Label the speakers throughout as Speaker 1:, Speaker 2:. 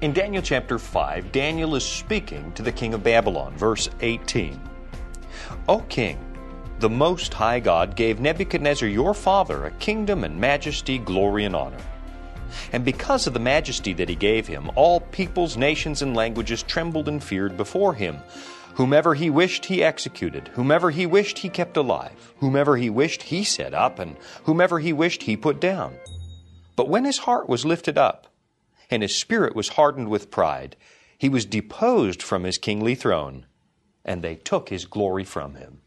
Speaker 1: In Daniel chapter 5, Daniel is speaking to the king of Babylon, verse 18. O king, the Most High God gave Nebuchadnezzar your father a kingdom and majesty, glory, and honor. And because of the majesty that he gave him, all peoples, nations, and languages trembled and feared before him. Whomever he wished he executed, whomever he wished he kept alive, whomever he wished he set up, and whomever he wished he put down. But when his heart was lifted up, and his spirit was hardened with pride, he was deposed from his kingly throne, and they took his glory from him.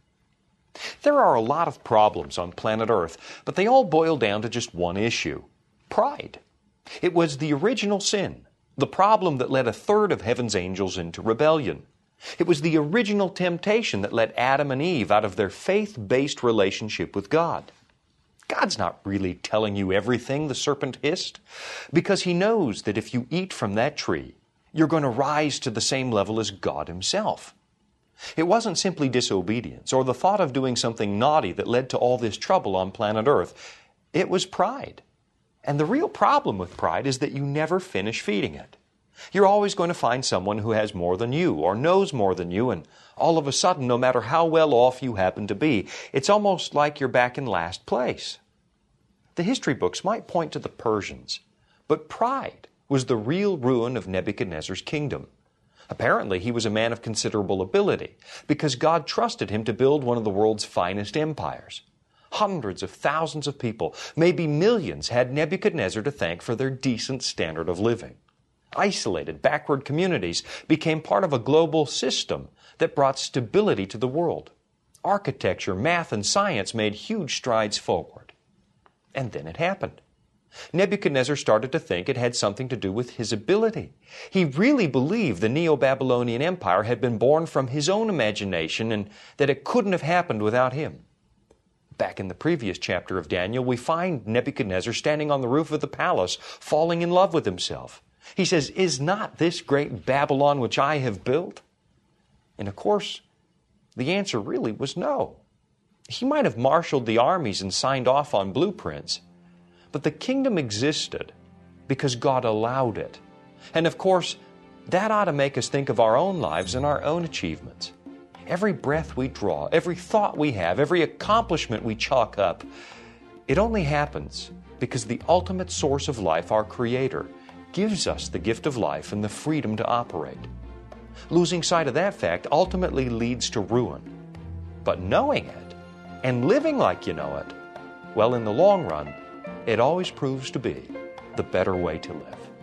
Speaker 1: There are a lot of problems on planet Earth, but they all boil down to just one issue: pride. It was the original sin, the problem that led a third of heaven's angels into rebellion. It was the original temptation that led Adam and Eve out of their faith-based relationship with God. God's not really telling you everything, the serpent hissed, because he knows that if you eat from that tree, you're going to rise to the same level as God himself. It wasn't simply disobedience or the thought of doing something naughty that led to all this trouble on planet Earth. It was pride. And the real problem with pride is that you never finish feeding it. You're always going to find someone who has more than you or knows more than you, and all of a sudden, no matter how well off you happen to be, it's almost like you're back in last place. The history books might point to the Persians, but pride was the real ruin of Nebuchadnezzar's kingdom. Apparently, he was a man of considerable ability because God trusted him to build one of the world's finest empires. Hundreds of thousands of people, maybe millions, had Nebuchadnezzar to thank for their decent standard of living. Isolated, backward communities became part of a global system that brought stability to the world. Architecture, math, and science made huge strides forward. And then it happened. Nebuchadnezzar started to think it had something to do with his ability. He really believed the Neo-Babylonian Empire had been born from his own imagination and that it couldn't have happened without him. Back in the previous chapter of Daniel, we find Nebuchadnezzar standing on the roof of the palace, falling in love with himself. He says, "Is not this great Babylon which I have built?" And of course, the answer really was no. He might have marshaled the armies and signed off on blueprints, but the kingdom existed because God allowed it. And of course, that ought to make us think of our own lives and our own achievements. Every breath we draw, every thought we have, every accomplishment we chalk up, it only happens because the ultimate source of life, our Creator, gives us the gift of life and the freedom to operate. Losing sight of that fact ultimately leads to ruin. But knowing it and living like you know it, well, in the long run, it always proves to be the better way to live.